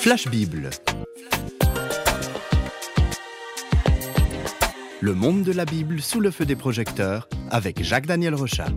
Flash Bible. Le monde de la Bible sous le feu des projecteurs avec Jacques-Daniel Rochat.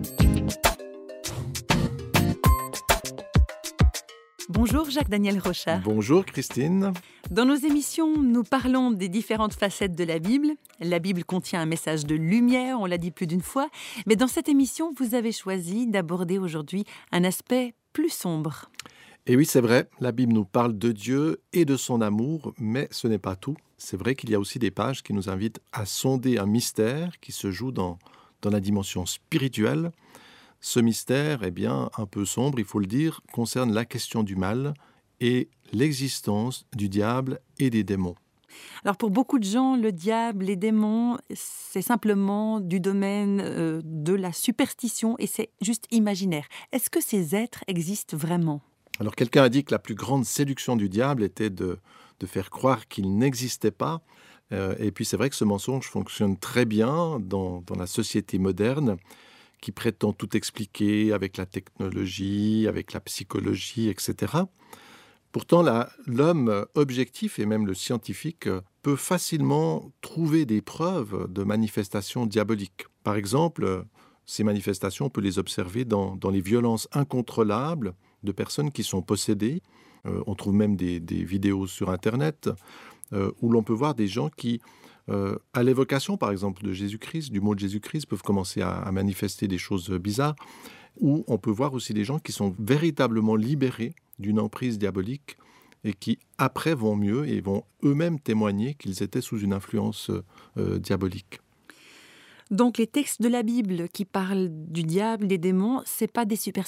Bonjour Jacques-Daniel Rochat. Bonjour Christine. Dans nos émissions, nous parlons des différentes facettes de la Bible. La Bible contient un message de lumière, on l'a dit plus d'une fois. Mais dans cette émission, vous avez choisi d'aborder aujourd'hui un aspect plus sombre. Et oui, c'est vrai, la Bible nous parle de Dieu et de son amour, mais ce n'est pas tout. C'est vrai qu'il y a aussi des pages qui nous invitent à sonder un mystère qui se joue dans la dimension spirituelle. Ce mystère, un peu sombre, il faut le dire, concerne la question du mal et l'existence du diable et des démons. Alors pour beaucoup de gens, le diable, les démons, c'est simplement du domaine de la superstition et c'est juste imaginaire. Est-ce que ces êtres existent vraiment ? Alors quelqu'un a dit que la plus grande séduction du diable était de faire croire qu'il n'existait pas. Et puis c'est vrai que ce mensonge fonctionne très bien dans la société moderne qui prétend tout expliquer avec la technologie, avec la psychologie, etc. Pourtant, l'homme objectif et même le scientifique peut facilement trouver des preuves de manifestations diaboliques. Par exemple, ces manifestations, on peut les observer dans les violences incontrôlables de personnes qui sont possédées. On trouve même des vidéos sur Internet où l'on peut voir des gens qui, à l'évocation par exemple de Jésus-Christ, du mot de Jésus-Christ, peuvent commencer à manifester des choses bizarres. Ou on peut voir aussi des gens qui sont véritablement libérés d'une emprise diabolique et qui après vont mieux et vont eux-mêmes témoigner qu'ils étaient sous une influence diabolique. Donc les textes de la Bible qui parlent du diable, des démons, c'est pas des superstitions ?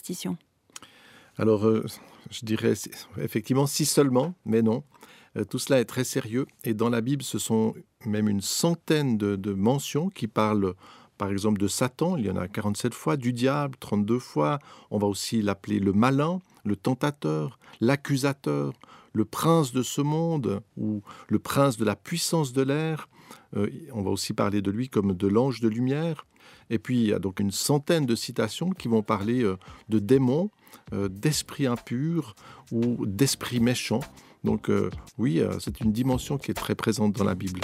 Alors, je dirais effectivement si seulement, mais non. Tout cela est très sérieux et dans la Bible, ce sont même une centaine de mentions qui parlent, par exemple, de Satan, il y en a 47 fois, du diable, 32 fois. On va aussi l'appeler le malin, le tentateur, l'accusateur, le prince de ce monde ou le prince de la puissance de l'air. On va aussi parler de lui comme de l'ange de lumière. Et puis, il y a donc une centaine de citations qui vont parler de démons, d'esprits impurs ou d'esprits méchants. Donc oui, c'est une dimension qui est très présente dans la Bible.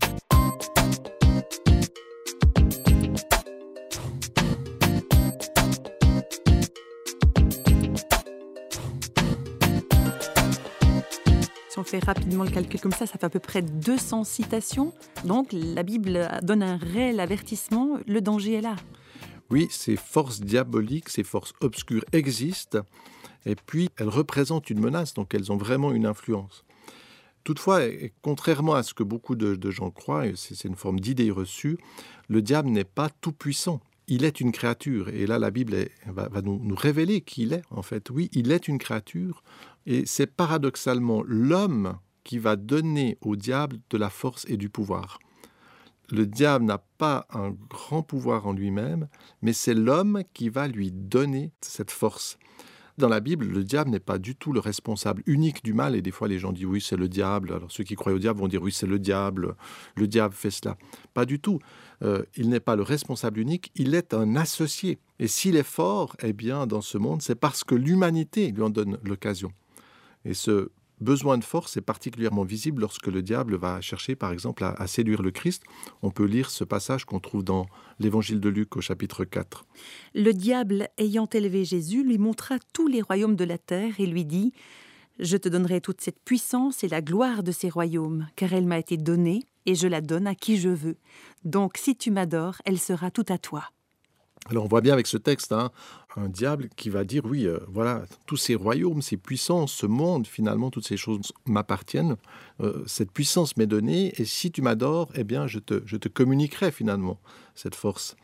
Si on fait rapidement le calcul comme ça fait à peu près 200 citations. Donc la Bible donne un réel avertissement, le danger est là. Oui, ces forces diaboliques, ces forces obscures existent, et puis elles représentent une menace, donc elles ont vraiment une influence. Toutefois, et contrairement à ce que beaucoup de gens croient, et c'est une forme d'idée reçue, le diable n'est pas tout puissant. Il est une créature, et là la Bible va nous révéler qui il est, en fait. Oui, il est une créature, et c'est paradoxalement l'homme qui va donner au diable de la force et du pouvoir. Le diable n'a pas un grand pouvoir en lui-même, mais c'est l'homme qui va lui donner cette force. Dans la Bible, le diable n'est pas du tout le responsable unique du mal, et des fois les gens disent oui, c'est le diable. Alors ceux qui croient au diable vont dire oui, c'est le diable fait cela. Pas du tout. Il n'est pas le responsable unique, il est un associé. Et s'il est fort, dans ce monde, c'est parce que l'humanité lui en donne l'occasion. Et ce besoin de force est particulièrement visible lorsque le diable va chercher, par exemple, à séduire le Christ. On peut lire ce passage qu'on trouve dans l'évangile de Luc au chapitre 4. Le diable, ayant élevé Jésus, lui montra tous les royaumes de la terre et lui dit « Je te donnerai toute cette puissance et la gloire de ces royaumes, car elle m'a été donnée et je la donne à qui je veux. Donc si tu m'adores, elle sera toute à toi. » Alors on voit bien avec ce texte un diable qui va dire oui, voilà, tous ces royaumes, ces puissances, ce monde, finalement, toutes ces choses m'appartiennent. Cette puissance m'est donnée et si tu m'adores, je te communiquerai finalement cette force.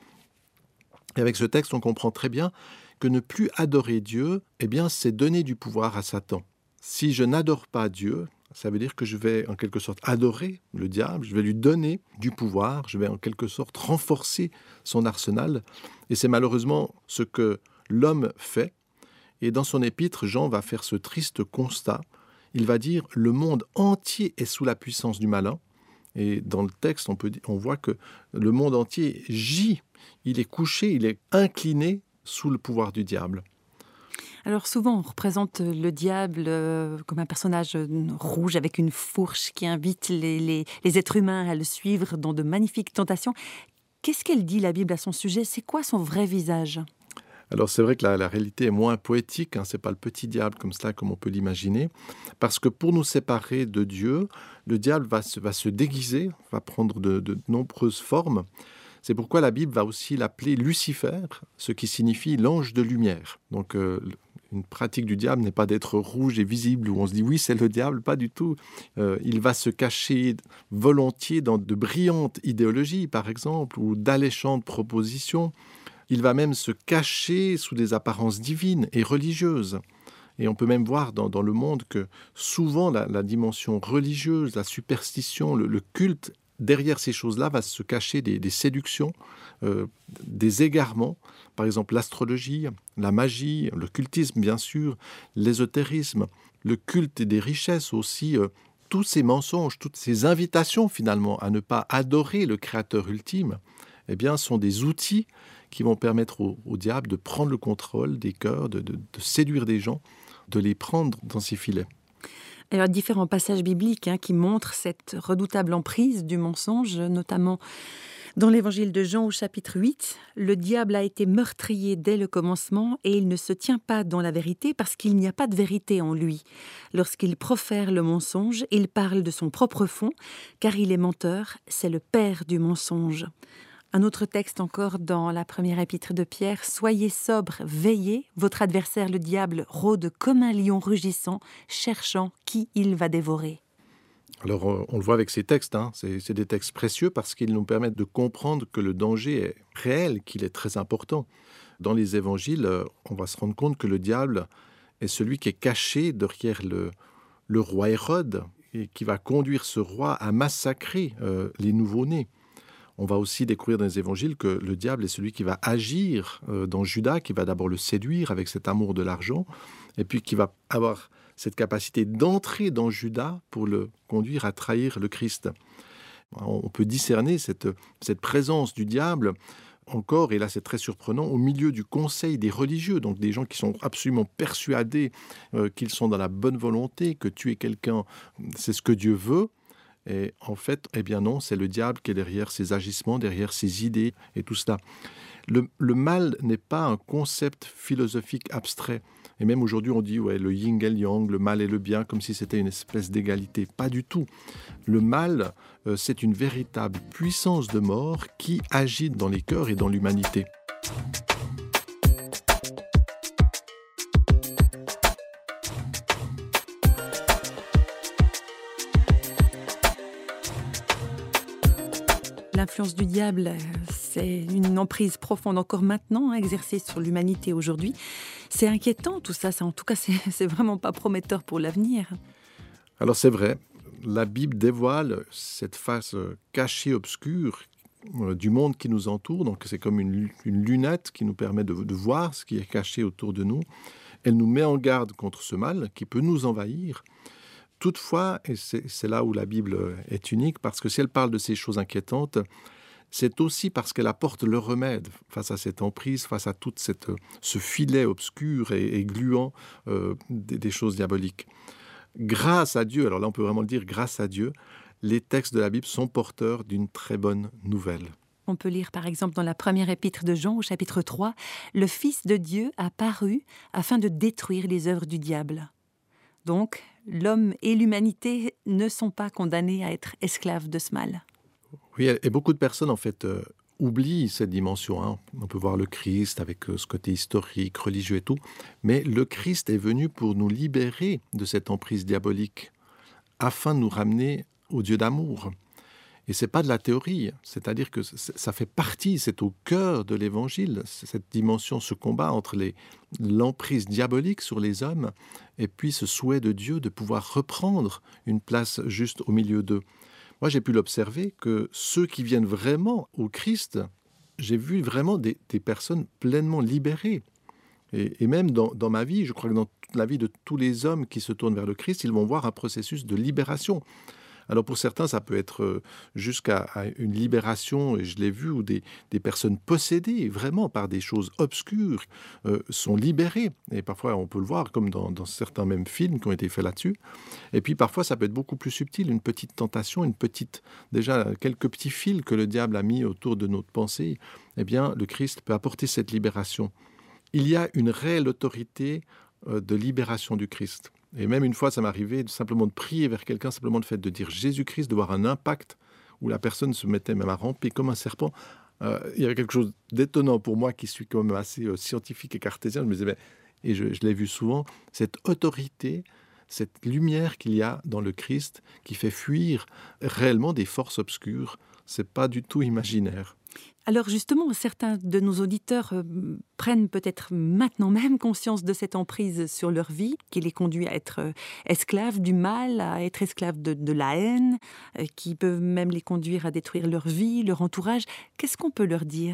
Et avec ce texte, on comprend très bien que ne plus adorer Dieu, c'est donner du pouvoir à Satan. Si je n'adore pas Dieu, ça veut dire que je vais en quelque sorte adorer le diable, je vais lui donner du pouvoir, je vais en quelque sorte renforcer son arsenal. Et c'est malheureusement ce que l'homme fait. Et dans son épître, Jean va faire ce triste constat. Il va dire « Le monde entier est sous la puissance du malin ». Et dans le texte, on voit que le monde entier gît, il est couché, il est incliné sous le pouvoir du diable. Alors souvent, on représente le diable comme un personnage rouge avec une fourche qui invite les êtres humains à le suivre dans de magnifiques tentations. Qu'est-ce qu'elle dit, la Bible, à son sujet? C'est quoi son vrai visage? Alors c'est vrai que la réalité est moins poétique, hein, c'est pas le petit diable comme cela, comme on peut l'imaginer, parce que pour nous séparer de Dieu, le diable va se déguiser, va prendre de nombreuses formes. C'est pourquoi la Bible va aussi l'appeler Lucifer, ce qui signifie l'ange de lumière. Donc une pratique du diable n'est pas d'être rouge et visible, où on se dit oui c'est le diable, pas du tout. Il va se cacher volontiers dans de brillantes idéologies par exemple, ou d'alléchantes propositions. Il va même se cacher sous des apparences divines et religieuses. Et on peut même voir dans le monde que souvent la dimension religieuse, la superstition, le culte, derrière ces choses-là va se cacher des séductions, des égarements. Par exemple l'astrologie, la magie, le cultisme bien sûr, l'ésotérisme, le culte des richesses aussi. Tous ces mensonges, toutes ces invitations finalement à ne pas adorer le Créateur ultime, eh bien, sont des outils qui vont permettre au diable de prendre le contrôle des cœurs, de séduire des gens, de les prendre dans ses filets. Alors, différents passages bibliques qui montrent cette redoutable emprise du mensonge, notamment dans l'évangile de Jean au chapitre 8. Le diable a été meurtrier dès le commencement et il ne se tient pas dans la vérité parce qu'il n'y a pas de vérité en lui. Lorsqu'il profère le mensonge, il parle de son propre fond, car il est menteur, c'est le père du mensonge. Un autre texte encore dans la première épître de Pierre. « Soyez sobres, veillez, votre adversaire le diable rôde comme un lion rugissant, cherchant qui il va dévorer. » Alors on le voit avec ces textes, c'est des textes précieux parce qu'ils nous permettent de comprendre que le danger est réel, qu'il est très important. Dans les évangiles, on va se rendre compte que le diable est celui qui est caché derrière le roi Hérode et qui va conduire ce roi à massacrer les nouveau-nés. On va aussi découvrir dans les évangiles que le diable est celui qui va agir dans Judas, qui va d'abord le séduire avec cet amour de l'argent, et puis qui va avoir cette capacité d'entrer dans Judas pour le conduire à trahir le Christ. On peut discerner cette présence du diable encore, et là c'est très surprenant, au milieu du conseil des religieux, donc des gens qui sont absolument persuadés qu'ils sont dans la bonne volonté, que tuer quelqu'un, c'est ce que Dieu veut. Et en fait, eh bien non, c'est le diable qui est derrière ses agissements, derrière ses idées et tout cela. Le mal n'est pas un concept philosophique abstrait. Et même aujourd'hui, on dit ouais, le yin et le yang, le mal et le bien, comme si c'était une espèce d'égalité. Pas du tout. Le mal, c'est une véritable puissance de mort qui agit dans les cœurs et dans l'humanité. L'influence du diable, c'est une emprise profonde encore maintenant, exercée sur l'humanité aujourd'hui. C'est inquiétant tout ça, en tout cas c'est vraiment pas prometteur pour l'avenir. Alors c'est vrai, la Bible dévoile cette face cachée, obscure du monde qui nous entoure, donc c'est comme une lunette qui nous permet de voir ce qui est caché autour de nous. Elle nous met en garde contre ce mal qui peut nous envahir. Toutefois, et c'est là où la Bible est unique, parce que si elle parle de ces choses inquiétantes, c'est aussi parce qu'elle apporte le remède face à cette emprise, face à tout ce filet obscur et gluant des choses diaboliques. Grâce à Dieu, alors là on peut vraiment le dire, grâce à Dieu, les textes de la Bible sont porteurs d'une très bonne nouvelle. On peut lire par exemple dans la première épître de Jean au chapitre 3, « Le Fils de Dieu a paru afin de détruire les œuvres du diable. » Donc, l'homme et l'humanité ne sont pas condamnés à être esclaves de ce mal. Oui, et beaucoup de personnes, en fait, oublient cette dimension. On peut voir le Christ avec ce côté historique, religieux et tout. Mais le Christ est venu pour nous libérer de cette emprise diabolique, afin de nous ramener au Dieu d'amour. Et ce n'est pas de la théorie, c'est-à-dire que ça fait partie, c'est au cœur de l'Évangile, cette dimension, ce combat entre l'emprise diabolique sur les hommes et puis ce souhait de Dieu de pouvoir reprendre une place juste au milieu d'eux. Moi, j'ai pu l'observer que ceux qui viennent vraiment au Christ, j'ai vu vraiment des personnes pleinement libérées. Et même dans ma vie, je crois que dans la vie de tous les hommes qui se tournent vers le Christ, ils vont voir un processus de libération. Alors pour certains, ça peut être jusqu'à une libération, et je l'ai vu, où des personnes possédées vraiment par des choses obscures sont libérées. Et parfois, on peut le voir, comme dans certains mêmes films qui ont été faits là-dessus. Et puis parfois, ça peut être beaucoup plus subtil, une petite tentation, déjà quelques petits fils que le diable a mis autour de notre pensée. Eh bien, le Christ peut apporter cette libération. Il y a une réelle autorité de libération du Christ. Et même une fois, ça m'est arrivé simplement de prier vers quelqu'un, simplement le fait de dire Jésus-Christ, de voir un impact où la personne se mettait même à ramper comme un serpent. Il y avait quelque chose d'étonnant pour moi, qui suis quand même assez scientifique et cartésien. Je me disais, et je l'ai vu souvent, cette autorité, cette lumière qu'il y a dans le Christ qui fait fuir réellement des forces obscures. C'est pas du tout imaginaire. Alors justement, certains de nos auditeurs prennent peut-être maintenant même conscience de cette emprise sur leur vie, qui les conduit à être esclaves du mal, à être esclaves de la haine, qui peuvent même les conduire à détruire leur vie, leur entourage. Qu'est-ce qu'on peut leur dire ?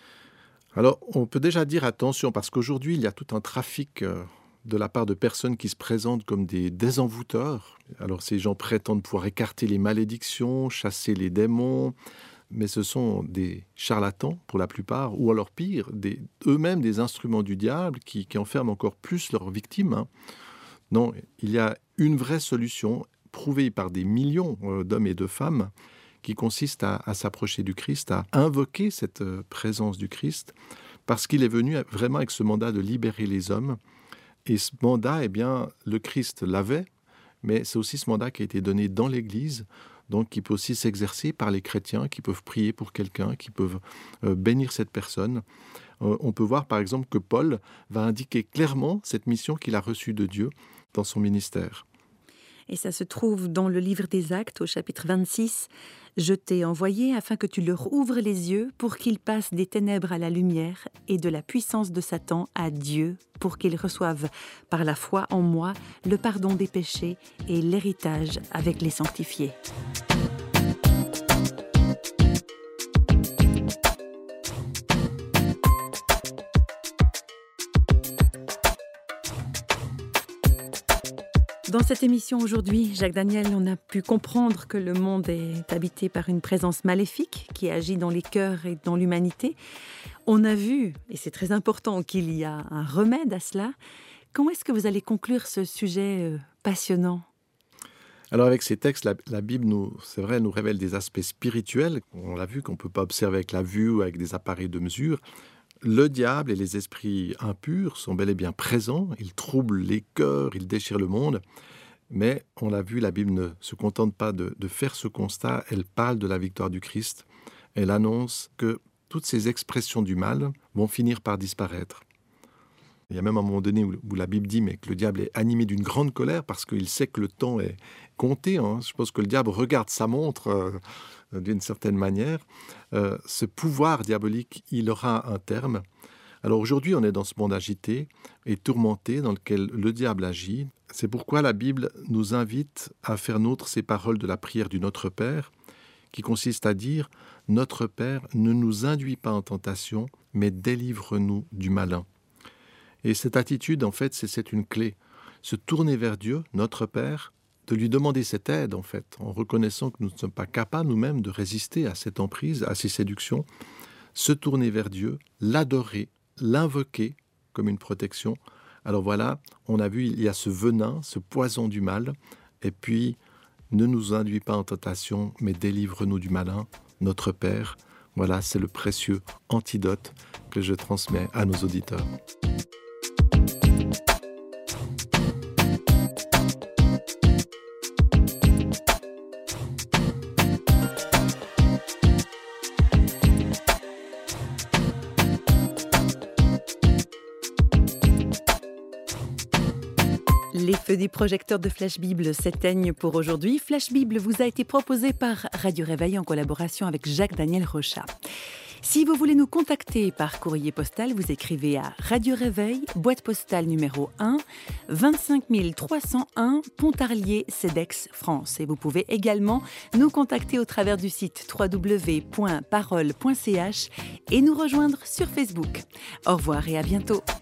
Alors, on peut déjà dire attention, parce qu'aujourd'hui, il y a tout un trafic de la part de personnes qui se présentent comme des désenvoûteurs. Alors, ces gens prétendent pouvoir écarter les malédictions, chasser les démons, mais ce sont des charlatans pour la plupart, ou alors pire, eux-mêmes des instruments du diable qui enferment encore plus leurs victimes. Non, il y a une vraie solution, prouvée par des millions d'hommes et de femmes, qui consiste à s'approcher du Christ, à invoquer cette présence du Christ, parce qu'il est venu vraiment avec ce mandat de libérer les hommes. Et ce mandat, eh bien, le Christ l'avait, mais c'est aussi ce mandat qui a été donné dans l'Église, donc qui peut aussi s'exercer par les chrétiens, qui peuvent prier pour quelqu'un, qui peuvent bénir cette personne. On peut voir par exemple que Paul va indiquer clairement cette mission qu'il a reçue de Dieu dans son ministère. Et ça se trouve dans le livre des Actes, au chapitre 26. « Je t'ai envoyé afin que tu leur ouvres les yeux pour qu'ils passent des ténèbres à la lumière et de la puissance de Satan à Dieu, pour qu'ils reçoivent par la foi en moi le pardon des péchés et l'héritage avec les sanctifiés. » Dans cette émission aujourd'hui, Jacques Daniel, on a pu comprendre que le monde est habité par une présence maléfique qui agit dans les cœurs et dans l'humanité. On a vu, et c'est très important, qu'il y a un remède à cela. Comment est-ce que vous allez conclure ce sujet passionnant ? Alors avec ces textes, la Bible, nous révèle des aspects spirituels. On l'a vu qu'on ne peut pas observer avec la vue ou avec des appareils de mesure. Le diable et les esprits impurs sont bel et bien présents, ils troublent les cœurs, ils déchirent le monde, mais on l'a vu, la Bible ne se contente pas de faire ce constat, elle parle de la victoire du Christ, elle annonce que toutes ces expressions du mal vont finir par disparaître. Il y a même un moment donné où la Bible dit mais que le diable est animé d'une grande colère parce qu'il sait que le temps est compté. Je pense que le diable regarde sa montre d'une certaine manière. Ce pouvoir diabolique, il aura un terme. Alors aujourd'hui, on est dans ce monde agité et tourmenté dans lequel le diable agit. C'est pourquoi la Bible nous invite à faire nôtre ces paroles de la prière du Notre Père, qui consiste à dire « Notre Père, ne nous induis pas en tentation, mais délivre-nous du malin ». Et cette attitude, en fait, c'est une clé. Se tourner vers Dieu, notre Père, de lui demander cette aide, en fait, en reconnaissant que nous ne sommes pas capables nous-mêmes de résister à cette emprise, à ces séductions. Se tourner vers Dieu, l'adorer, l'invoquer comme une protection. Alors voilà, on a vu, il y a ce venin, ce poison du mal. Et puis, ne nous induis pas en tentation, mais délivre-nous du malin, notre Père. Voilà, c'est le précieux antidote que je transmets à nos auditeurs. Les feux des projecteurs de Flash Bible s'éteignent pour aujourd'hui. Flash Bible vous a été proposé par Radio Réveil en collaboration avec Jacques Daniel Rochat. Si vous voulez nous contacter par courrier postal, vous écrivez à Radio Réveil, boîte postale numéro 1, 25 301, Pontarlier, Cedex, France. Et vous pouvez également nous contacter au travers du site www.parole.ch et nous rejoindre sur Facebook. Au revoir et à bientôt.